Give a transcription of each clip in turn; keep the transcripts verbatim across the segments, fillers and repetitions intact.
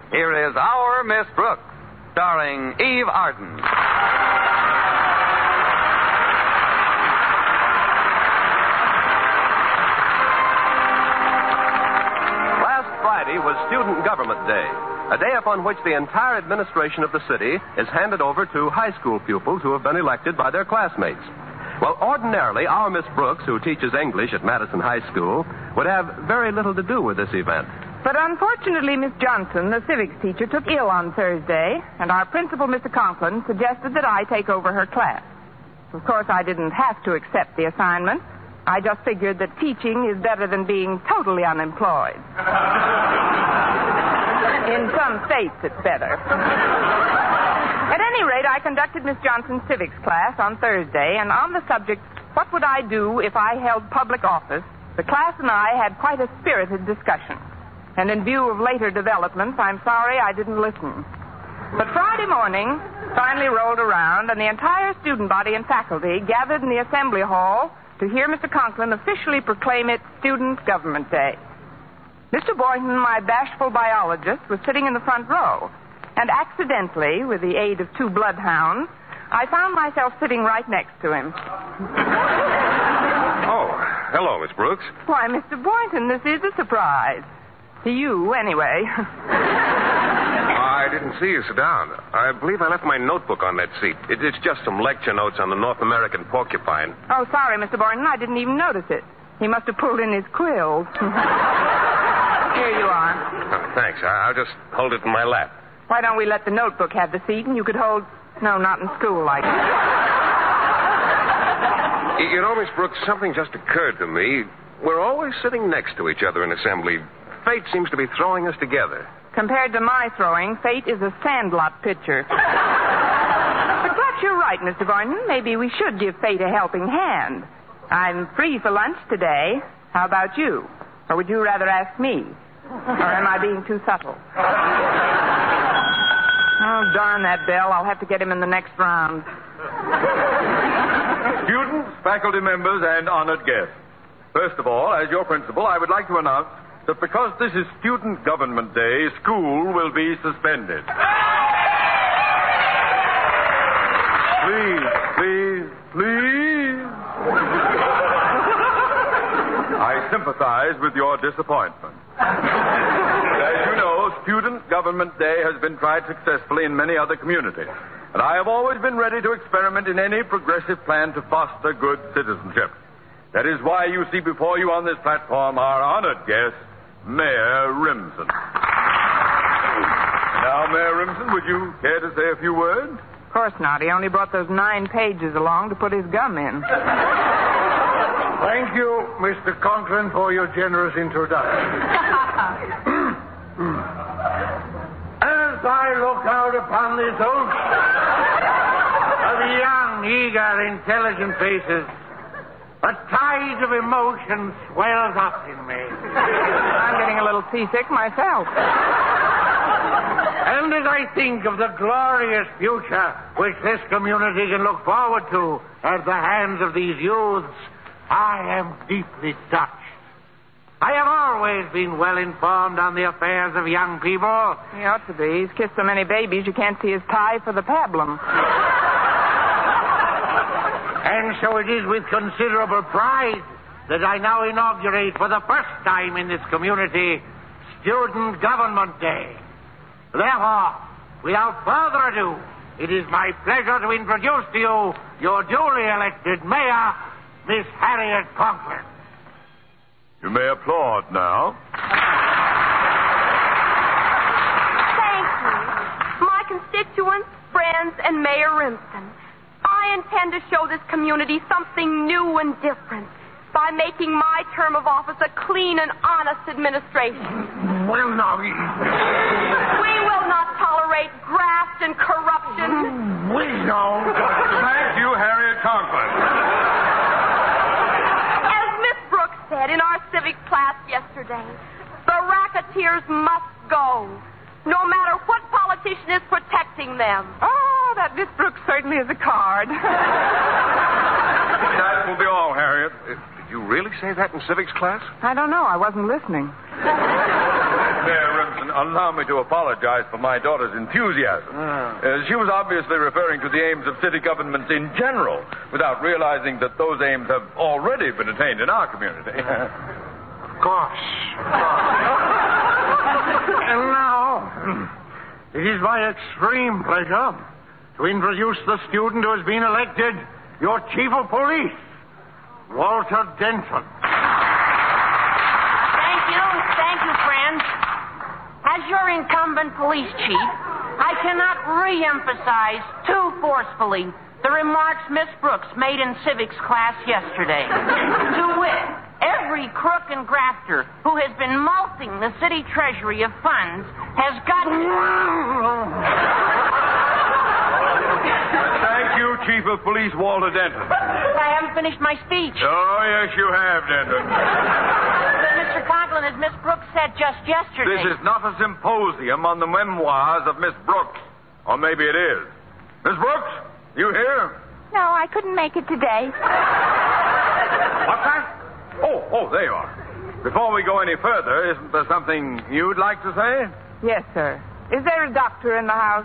here is Our Miss Brooks, starring Eve Arden. Last Friday was Student Government Day, a day upon which the entire administration of the city is handed over to high school pupils who have been elected by their classmates. Well, ordinarily, our Miss Brooks, who teaches English at Madison High School, would have very little to do with this event. But unfortunately, Miss Johnson, the civics teacher, took ill on Thursday, and our principal, Mister Conklin, suggested that I take over her class. Of course, I didn't have to accept the assignment. I just figured that teaching is better than being totally unemployed. In some states, it's better. At any rate, I conducted Miss Johnson's civics class on Thursday, and on the subject, what would I do if I held public office, the class and I had quite a spirited discussion. And in view of later developments, I'm sorry I didn't listen. But Friday morning finally rolled around, and the entire student body and faculty gathered in the assembly hall to hear Mister Conklin officially proclaim it Student Government Day. Mister Boynton, my bashful biologist, was sitting in the front row. And accidentally, with the aid of two bloodhounds, I found myself sitting right next to him. Oh, hello, Miss Brooks. Why, Mister Boynton, this is a surprise. To you, anyway. I didn't see you sit down. I believe I left my notebook on that seat. It, it's just some lecture notes on the North American porcupine. Oh, sorry, Mister Boynton. I didn't even notice it. He must have pulled in his quills. Here you are. Oh, thanks. I, I'll just hold it in my lap. Why don't we let the notebook have the seat and you could hold... No, not in school like that. You know, Miss Brooks, something just occurred to me. We're always sitting next to each other in assembly. Fate seems to be throwing us together. Compared to my throwing, fate is a sandlot pitcher. But perhaps you're right, Mister Boynton. Maybe we should give fate a helping hand. I'm free for lunch today. How about you? Or would you rather ask me? Or am I being too subtle? Oh, darn that bell. I'll have to get him in the next round. Students, faculty members, and honored guests. First of all, as your principal, I would like to announce that because this is Student Government Day, school will be suspended. Please, please, please. I sympathize with your disappointment. As you know, Student Government Day has been tried successfully in many other communities. And I have always been ready to experiment in any progressive plan to foster good citizenship. That is why you see before you on this platform our honored guest, Mayor Remsen. Now, Mayor Remsen, would you care to say a few words? Of course not. He only brought those nine pages along to put his gum in. Thank you, Mister Conklin, for your generous introduction. As I look out upon this ocean of young, eager, intelligent faces, a tide of emotion swells up in me. I'm getting a little seasick myself. And as I think of the glorious future which this community can look forward to at the hands of these youths, I am deeply touched. I have always been well informed on the affairs of young people. He ought to be. He's kissed so many babies you can't see his tie for the pablum. And so it is with considerable pride that I now inaugurate for the first time in this community Student Government Day. Therefore, without further ado, it is my pleasure to introduce to you your duly elected mayor, Miss Harriet Conklin. You may applaud now. Thank you. My constituents, friends, and Mayor Remsen, I intend to show this community something new and different by making my term of office a clean and honest administration. Well, now... We will not tolerate graft and corruption. We know. Thank you, Harriet Conklin. As Miss Brooks said in our civics class yesterday, the racketeers must go, no matter what politician is protecting them. Oh, that Miss Brooks certainly is a card. That will be all, Harriet. Uh, did you really say that in civics class? I don't know. I wasn't listening. Mayor Remsen, allow me to apologize for my daughter's enthusiasm. Uh, she was obviously referring to the aims of city government in general, without realizing that those aims have already been attained in our community. Of course. And now, it is my extreme pleasure to introduce the student who has been elected your chief of police, Walter Denton. Thank you. Thank you, friends. As your incumbent police chief, I cannot re-emphasize too forcefully the remarks Miss Brooks made in civics class yesterday. To wit, every crook and grafter who has been mulcting the city treasury of funds has got... Thank you, Chief of Police Walter Denton. I haven't finished my speech. Oh, yes, you have, Denton. But, Mister Conklin, as Miss Brooks said just yesterday... This is not a symposium on the memoirs of Miss Brooks. Or maybe it is. Miss Brooks, you here? No, I couldn't make it today. What's that? Oh, oh, there you are. Before we go any further, isn't there something you'd like to say? Yes, sir. Is there a doctor in the house?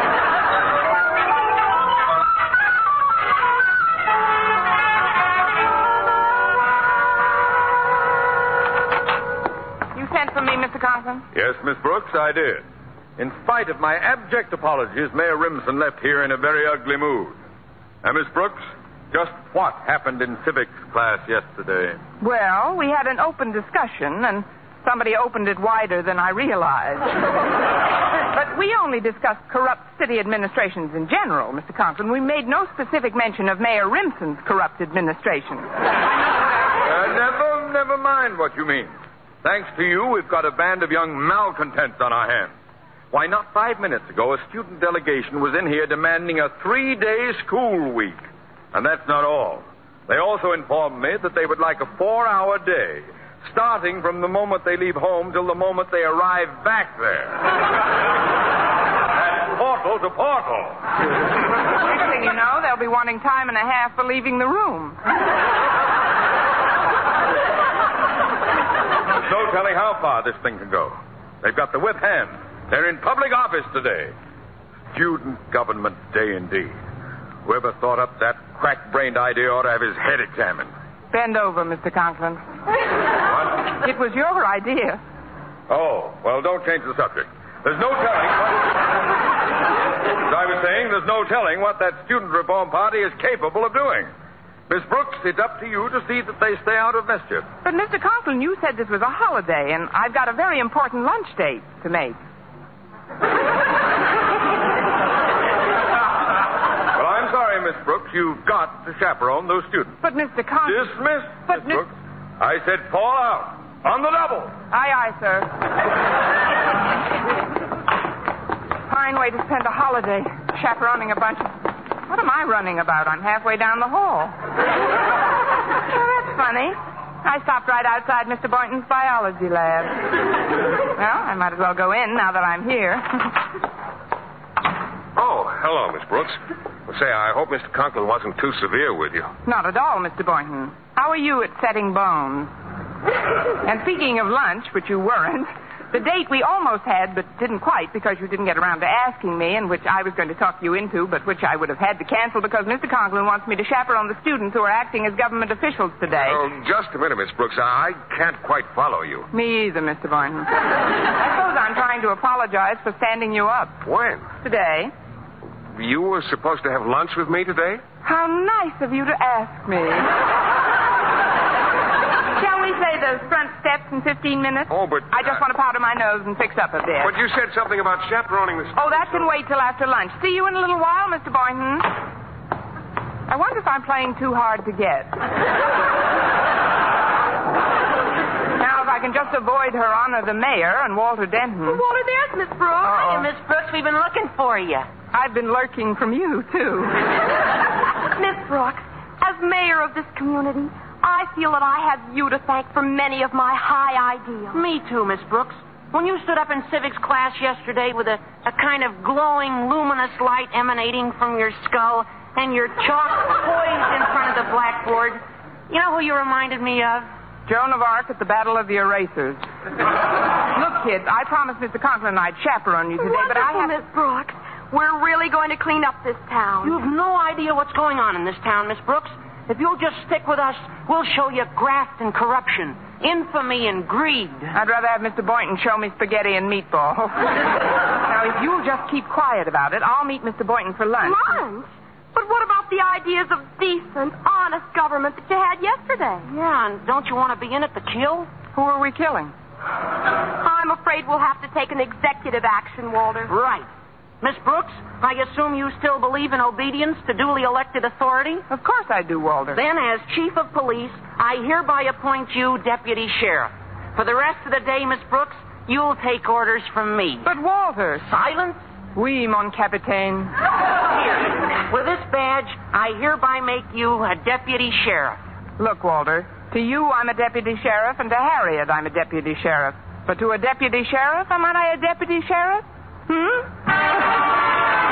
You sent for me, Mister Conklin? Yes, Miss Brooks, I did. In spite of my abject apologies, Mayor Rimson left here in a very ugly mood. Now, Miss Brooks, just what happened in civics class yesterday? Well, we had an open discussion, and somebody opened it wider than I realized. But we only discussed corrupt city administrations in general, Mister Conklin. We made no specific mention of Mayor Rimson's corrupt administration. Uh, never, never mind what you mean. Thanks to you, we've got a band of young malcontents on our hands. Why, not five minutes ago, a student delegation was in here demanding a three-day school week. And that's not all. They also informed me that they would like a four-hour day, starting from the moment they leave home till the moment they arrive back there. And portal to portal. Next thing you know, they'll be wanting time and a half for leaving the room. There's no telling how far this thing can go. They've got the whip hand. They're in public office today. Student Government Day indeed. Whoever thought up that crack-brained idea ought to have his head examined. Bend over, Mister Conklin. What? It was your idea. Oh, well, don't change the subject. There's no telling what... As I was saying, there's no telling what that student reform party is capable of doing. Miss Brooks, it's up to you to see that they stay out of mischief. But, Mister Conklin, you said this was a holiday, and I've got a very important lunch date to make. Well, I'm sorry, Miss Brooks. You've got to chaperone those students. But, Mister Conklin... Dismissed, But, Miss Miss- Brooks. I said fall out. On the double. Aye, aye, sir. Fine way to spend a holiday, chaperoning a bunch of... What am I running about? I'm halfway down the hall. Oh, that's funny. I stopped right outside Mister Boynton's biology lab. Well, I might as well go in now that I'm here. Oh, hello, Miss Brooks. Well, say, I hope Mister Conklin wasn't too severe with you. Not at all, Mister Boynton. How are you at setting bones? And speaking of lunch, which you weren't, the date we almost had but didn't quite because you didn't get around to asking me, and which I was going to talk you into, but which I would have had to cancel because Mister Conklin wants me to chaperone the students who are acting as government officials today. Oh, just a minute, Miss Brooks. I can't quite follow you. Me either, Mister Boynton. I suppose I'm trying to apologize for standing you up. When? Today. You were supposed to have lunch with me today? How nice of you to ask me. Shall we say those front steps in fifteen minutes? Oh, but... I just uh, want to powder my nose and fix up a bit. But you said something about chaperoning the... Oh, that can wait till after lunch. See you in a little while, Mister Boynton. I wonder if I'm playing too hard to get. Now, if I can just avoid Her Honor the Mayor and Walter Denton. Well, Walter, there's Miss Brooks. Uh-oh. Hiya, Miss Brooks. We've been looking for you. I've been lurking from you, too. Miss Brooks, as mayor of this community, I feel that I have you to thank for many of my high ideals. Me too, Miss Brooks. When you stood up in civics class yesterday with a, a kind of glowing, luminous light emanating from your skull and your chalk poised in front of the blackboard, you know who you reminded me of? Joan of Arc at the Battle of the Erasers. Look kids. I promised Mister Conklin I'd chaperone you today, Wonderful, but I have... Miss Brooks. We're really going to clean up this town. You've no idea what's going on in this town, Miss Brooks. If you'll just stick with us, we'll show you graft and corruption, infamy and greed. I'd rather have Mister Boynton show me spaghetti and meatballs. Now, if you'll just keep quiet about it, I'll meet Mister Boynton for lunch. Lunch? But what about the ideas of decent, honest government that you had yesterday? Yeah, and don't you want to be in it to kill? Who are we killing? I'm afraid we'll have to take an executive action, Walter. Right. Miss Brooks, I assume you still believe in obedience to duly elected authority? Of course I do, Walter. Then, as chief of police, I hereby appoint you deputy sheriff. For the rest of the day, Miss Brooks, you'll take orders from me. But, Walter... Silence? Oui, mon capitaine. Here, with this badge, I hereby make you a deputy sheriff. Look, Walter, to you I'm a deputy sheriff, and to Harriet I'm a deputy sheriff. But to a deputy sheriff, am I a deputy sheriff? Hmm?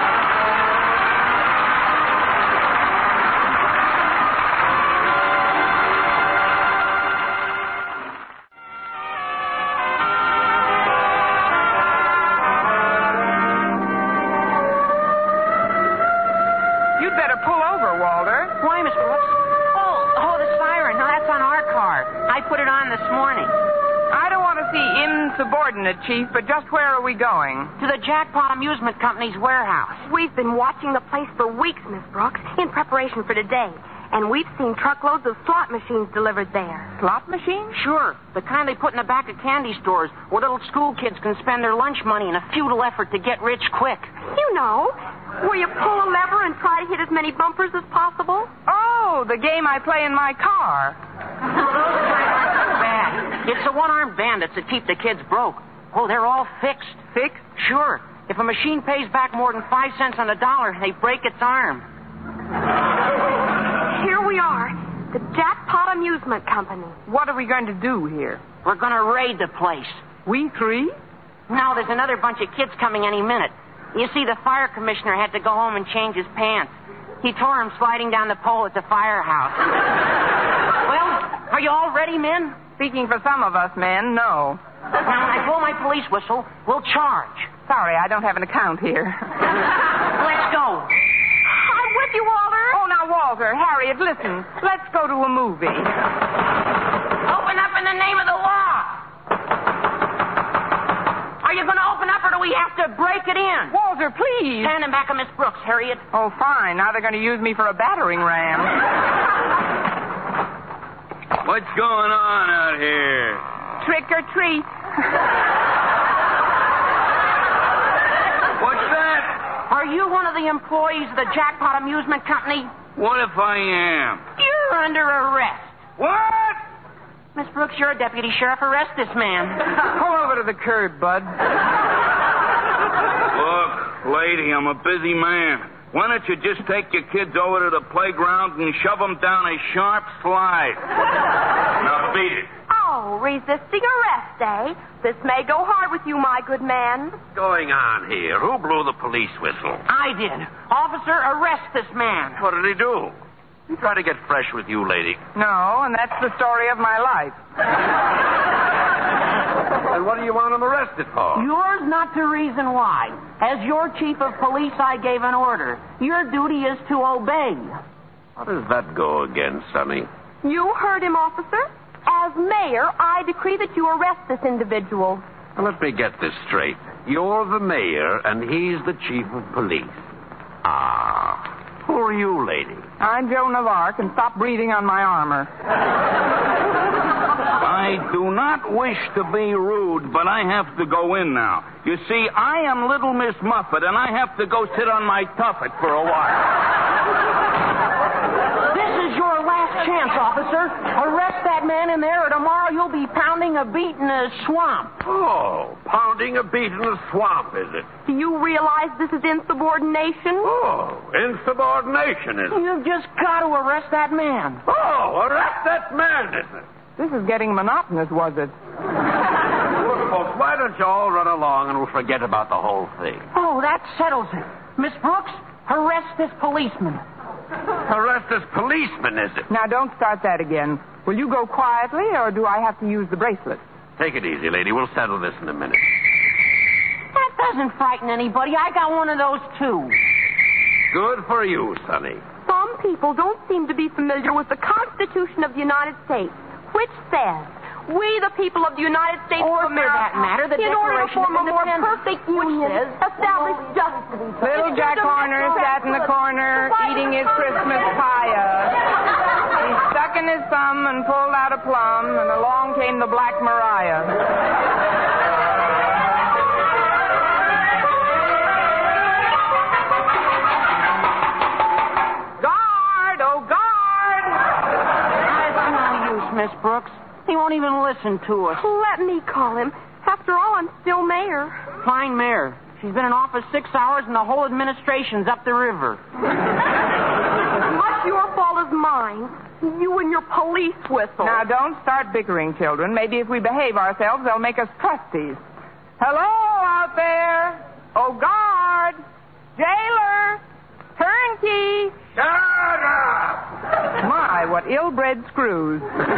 You'd better pull over, Walter. Why, Miss Brooks? Oh, oh, the siren. No, that's on our car. I put it on this morning. I don't want to see insubordinate, Chief, but just where are we going? To the Jackpot Amusement Company's warehouse. We've been watching the place for weeks, Miss Brooks, in preparation for today. And we've seen truckloads of slot machines delivered there. Slot machines? Sure. The kind they put in the back of candy stores where little school kids can spend their lunch money in a futile effort to get rich quick. You know, where you pull a lever and try to hit as many bumpers as possible. Oh, the game I play in my car. Bad. It's the one-armed bandits that keep the kids broke. Oh, they're all fixed. Fixed? Sure. If a machine pays back more than five cents on the dollar, they break its arm. Here we are, the Jackpot Amusement Company. What are we going to do here? We're going to raid the place. We three? No, there's another bunch of kids coming any minute. You see, the fire commissioner had to go home and change his pants. He tore him sliding down the pole at the firehouse. Well, are you all ready, men? Speaking for some of us men, no. Now, when I blow my police whistle, we'll charge. Sorry, I don't have an account here. Let's go. I'm with you, Walter. Oh, now, Walter, Harriet, listen. Let's go to a movie. Open up in the name of the law. Are you going to open up, or do we have to break it in? Walter, please. Stand in back of Miss Brooks, Harriet. Oh, fine. Now they're going to use me for a battering ram. What's going on out here? Trick or treat. What's that? Are you one of the employees of the Jackpot Amusement Company? What if I am? You're under arrest. What? Miss Brooks, you're a deputy sheriff. Arrest this man. Pull over to the curb, bud. Look, lady, I'm a busy man. Why don't you just take your kids over to the playground and shove them down a sharp slide? Now beat it. Oh, resisting arrest, eh? This may go hard with you, my good man. What's going on here? Who blew the police whistle? I did. Officer, arrest this man. What did he do? He tried to get fresh with you, lady. No, and that's the story of my life. And what do you want him arrested for? Yours not to reason why. As your chief of police, I gave an order. Your duty is to obey. How does that go again, Sonny? You heard him, officer. As mayor, I decree that you arrest this individual. Now, let me get this straight. You're the mayor, and he's the chief of police. Ah. Who are you, lady? I'm Joan of Arc, and stop breathing on my armor. I do not wish to be rude, but I have to go in now. You see, I am Little Miss Muffet, and I have to go sit on my tuffet for a while. This is your last chance, officer. Arrest that man in there, or tomorrow you'll be pounding a beat in a swamp. Oh, pounding a beat in the swamp, is it? Do you realize this is insubordination? Oh, insubordination, is it? You've just got to arrest that man. Oh, arrest that man, is it? This is getting monotonous, was it? Look, folks, why don't you all run along and we'll forget about the whole thing? Oh, that settles it. Miss Brooks, arrest this policeman. Arrest this policeman, is it? Now, don't start that again. Will you go quietly, or do I have to use the bracelet? Take it easy, lady. We'll settle this in a minute. That doesn't frighten anybody. I got one of those, too. Good for you, Sonny. Some people don't seem to be familiar with the Constitution of the United States, which says, we, the people of the United States Or, of for America, that matter, the in order to Declaration form a of more Independence, perfect which union, says, establish justice. Little Jack Horner sat in the corner eating his Christmas pie. He stuck in his thumb and pulled out a plum, and along came the Black Mariah. Guard! Oh, guard! That's no use, Miss Brooks. He won't even listen to us. Let me call him. After all, I'm still mayor. Fine mayor. She's been in office six hours and the whole administration's up the river. Much your fault as mine. You and your police whistle. Now, don't start bickering, children. Maybe if we behave ourselves, they'll make us trustees. Hello out there. Oh, guard. Jailer. Turnkey. Shut up! My, what ill-bred screws.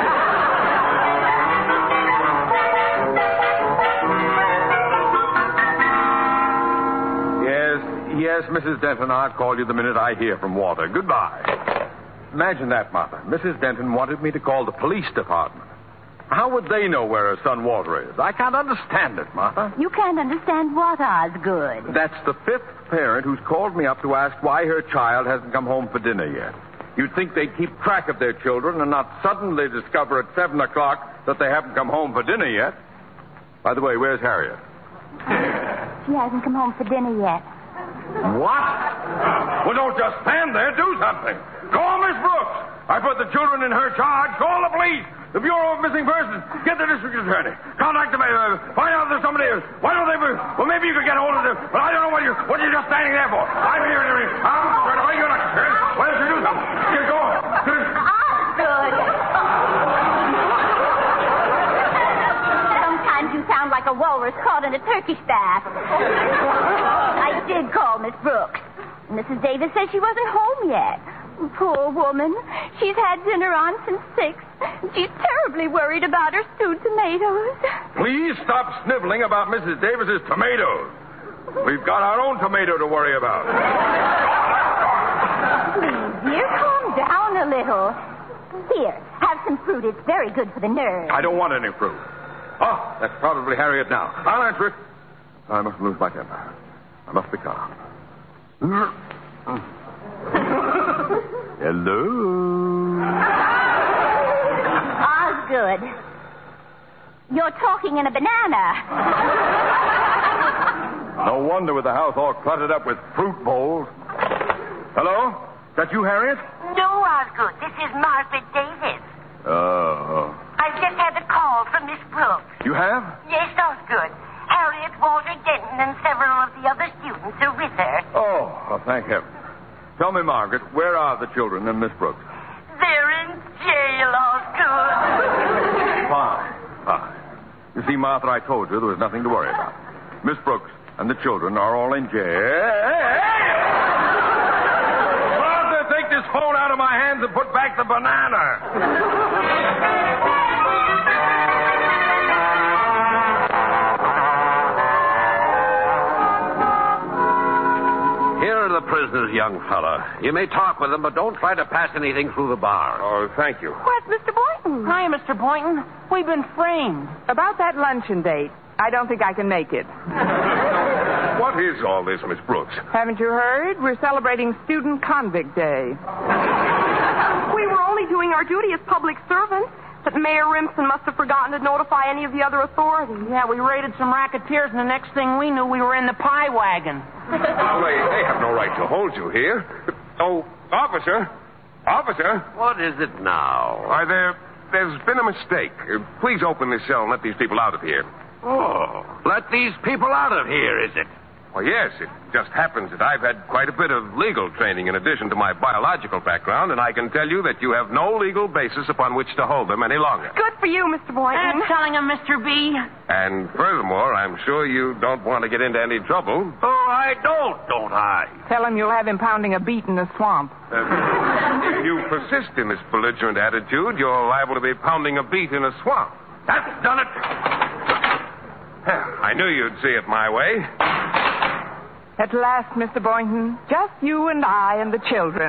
Yes, yes, Missus Denton, I'll call you the minute I hear from Walter. Goodbye. Imagine that, Martha. Missus Denton wanted me to call the police department. How would they know where her son Walter is? I can't understand it, Martha. You can't understand what, Osgood? That's the fifth parent who's called me up to ask why her child hasn't come home for dinner yet. You'd think they'd keep track of their children and not suddenly discover at seven o'clock that they haven't come home for dinner yet. By the way, where's Harriet? She hasn't come home for dinner yet. What? Well, don't just stand there. Do something. Call Miss Brooks. I put the children in her charge. Call the police. The Bureau of Missing Persons. Get the district attorney. Contact the mayor. Find out if there's somebody else. Why don't they... Well, maybe you could get hold of them. But I don't know what you... What are you just standing there for? I'm here to... I'm right away. You're not concerned. Why don't you do something? Get going. Osgood! Sometimes you sound like a walrus caught in a turkey bath. I did call Miss Brooks. Missus Davis says she wasn't home yet. Poor woman. She's had dinner on since six. She's terribly worried about her stewed tomatoes. Please stop sniveling about Missus Davis's tomatoes. We've got our own tomato to worry about. Please, dear, calm down a little. Here, have some fruit. It's very good for the nerves. I don't want any fruit. Oh, that's probably Harriet now. I'll answer it. I mustn't lose my temper. I must be calm. Hello? Osgood. You're talking in a banana. No wonder with the house all cluttered up with fruit bowls. Hello? Is that you, Harriet? No, Osgood. This is Martha Davis. Oh. I've just had a call from Miss Brooks. You have? Yes, Osgood. Harriet, Walter Denton, and several of the other students are with her. Oh, well, thank heaven. Tell me, Margaret, where are the children and Miss Brooks? They're in jail, Osgood. Fine, fine. You see, Martha, I told you there was nothing to worry about. Miss Brooks and the children are all in jail. Hey, hey! Martha, take this phone out of my hands and put back the banana. The prisoners, young fella. You may talk with them, but don't try to pass anything through the bar. Oh, thank you. Where's Mister Boynton? Hi, Mister Boynton. We've been framed. About that luncheon date, I don't think I can make it. What is all this, Miss Brooks? Haven't you heard? We're celebrating Student Convict Day. We were only doing our duty as public servants, but Mayor Rimson must have forgotten to notify any of the other authorities. Yeah, we raided some racketeers, and the next thing we knew, we were in the pie wagon. Well, they, they have no right to hold you here. Oh, officer. Officer. What is it now? Why, there, there's been a mistake. Uh, please open this cell and let these people out of here. Oh, let these people out of here, is it? Well, yes, it just happens that I've had quite a bit of legal training in addition to my biological background, and I can tell you that you have no legal basis upon which to hold them any longer. Good for you, Mister Boynton. That's telling him, Mister B. And furthermore, I'm sure you don't want to get into any trouble. Oh, I don't, don't I? Tell him you'll have him pounding a beet in the swamp. Uh, if you persist in this belligerent attitude, you're liable to be pounding a beet in a swamp. That's done it. I knew you'd see it my way. At last, Mister Boynton, just you and I and the children.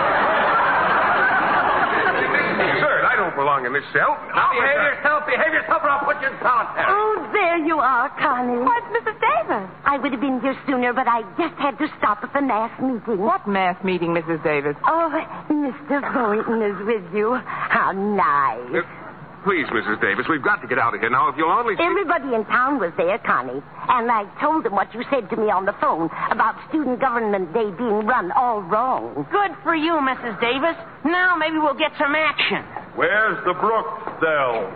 Absurd. I don't belong in this cell. Now behave yourself, behave yourself, or I'll put you in solitary. Oh, there you are, Connie. What's Missus Davis? I would have been here sooner, but I just had to stop at the mass meeting. What mass meeting, Missus Davis? Oh, Mister Boynton is with you. How nice. Uh, please, Missus Davis, we've got to get out of here now. If you'll only... Everybody in town was there, Connie. And I told them what you said to me on the phone about Student Government Day being run all wrong. Good for you, Missus Davis. Now maybe we'll get some action. Where's the Brooks cell?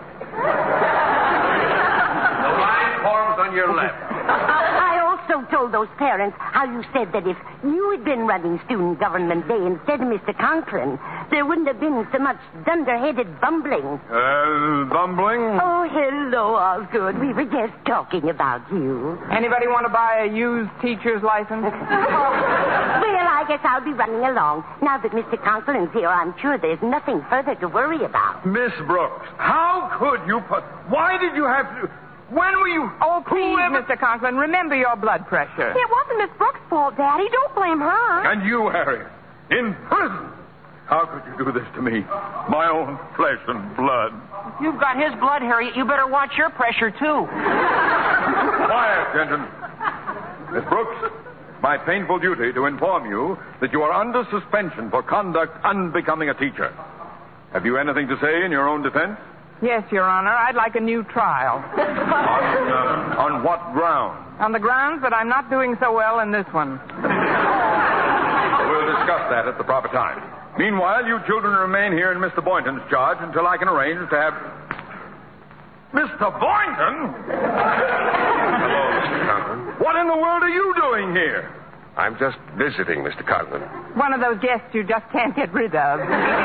The line forms on your left. I also told those parents how you said that if you had been running Student Government Day instead of Mister Conklin, there wouldn't have been so much dunderheaded bumbling. Uh, bumbling? Oh, hello, Osgood. We were just talking about you. Anybody want to buy a used teacher's license? Well, I guess I'll be running along. Now that Mister Conklin's here, I'm sure there's nothing further to worry about. Miss Brooks, how could you put... Why did you have to... When were you... Oh, please, Mister Conklin, remember your blood pressure. It wasn't Miss Brooks' fault, Daddy. Don't blame her. And you, Harry, in prison. How could you do this to me? My own flesh and blood. If you've got his blood, Harriet, you better watch your pressure, too. Quiet, gentlemen. Miss Brooks, my painful duty to inform you that you are under suspension for conduct unbecoming a teacher. Have you anything to say in your own defense? Yes, Your Honor. I'd like a new trial. on, uh, on what ground? On the grounds that I'm not doing so well in this one. We'll discuss that at the proper time. Meanwhile, you children remain here in Mister Boynton's charge until I can arrange to have... Mister Boynton? Hello, Mister Conklin. What in the world are you doing here? I'm just visiting, Mister Conklin. One of those guests you just can't get rid of.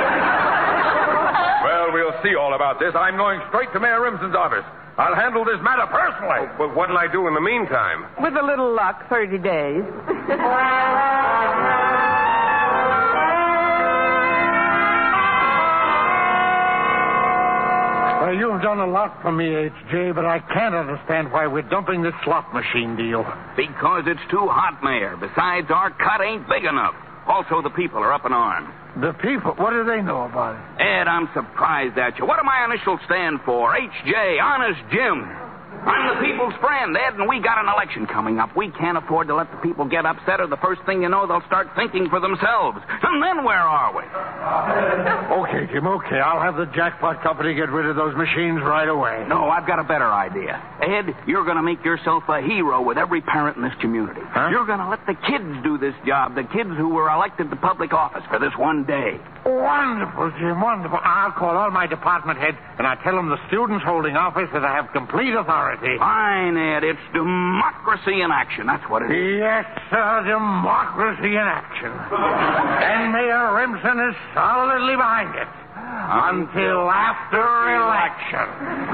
Well, we'll see all about this. I'm going straight to Mayor Remsen's office. I'll handle this matter personally. Oh, but what'll I do in the meantime? With a little luck, thirty days. Well, you've done a lot for me, H J, but I can't understand why we're dumping this slot machine deal. Because it's too hot, Mayor. Besides, our cut ain't big enough. Also, the people are up in arms. The people, what do they know about it? Ed, I'm surprised at you. What do my initials stand for? H J, Honest Jim. I'm the people's friend, Ed, and we got an election coming up. We can't afford to let the people get upset, or the first thing you know, they'll start thinking for themselves. And then where are we? Okay, Jim, okay. I'll have the jackpot company get rid of those machines right away. No, I've got a better idea. Ed, you're going to make yourself a hero with every parent in this community. Huh? You're going to let the kids do this job, the kids who were elected to public office for this one day. Wonderful, Jim, wonderful. I'll call all my department heads, and I'll tell them the students holding office that I have complete authority. Fine, Ed. It's democracy in action. That's what it is. Yes, sir, democracy in action. And Mayor Remsen is solidly behind it. Until after election.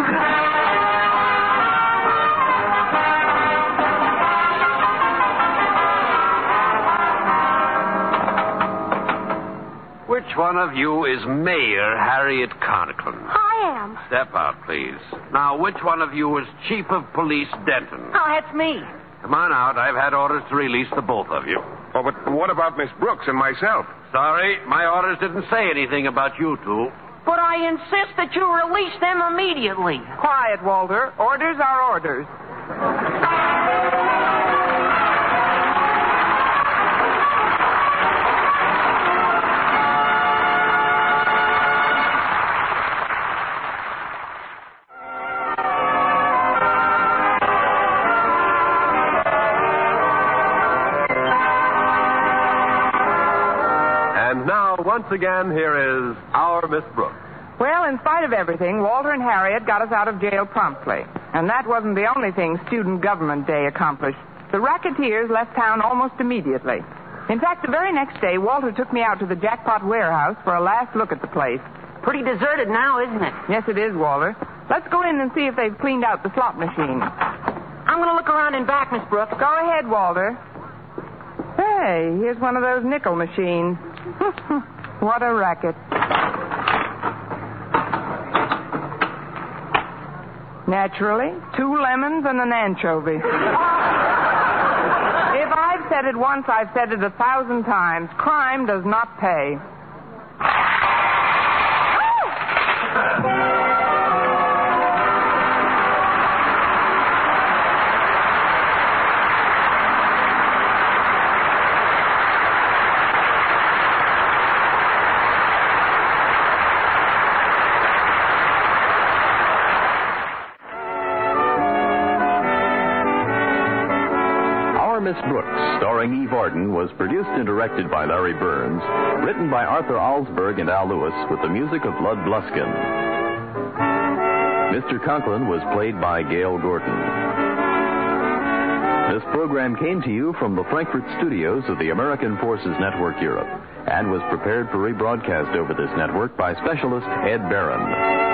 Which one of you is Mayor Harriet Conklin? I am. Step out, please. Now, which one of you is Chief of Police Denton? Oh, that's me. Come on out. I've had orders to release the both of you. Oh, but what about Miss Brooks and myself? Sorry, my orders didn't say anything about you two. But I insist that you release them immediately. Quiet, Walter. Orders are orders. And now, once again, here is our Miss Brooks. Well, in spite of everything, Walter and Harriet got us out of jail promptly. And that wasn't the only thing Student Government Day accomplished. The racketeers left town almost immediately. In fact, the very next day, Walter took me out to the Jackpot warehouse for a last look at the place. Pretty deserted now, isn't it? Yes, it is, Walter. Let's go in and see if they've cleaned out the slot machine. I'm going to look around in back, Miss Brooks. Go ahead, Walter. Hey, here's one of those nickel machines. What a racket. Naturally. Two lemons and an anchovy. If I've said it once, I've said it a thousand times. Crime does not pay. Miss Brooks, starring Eve Arden, was produced and directed by Larry Burns, written by Arthur Alsberg and Al Lewis, with the music of Lud Bluskin. Mister Conklin was played by Gail Gordon. This program came to you from the Frankfurt studios of the American Forces Network Europe and was prepared for rebroadcast over this network by specialist Ed Barron.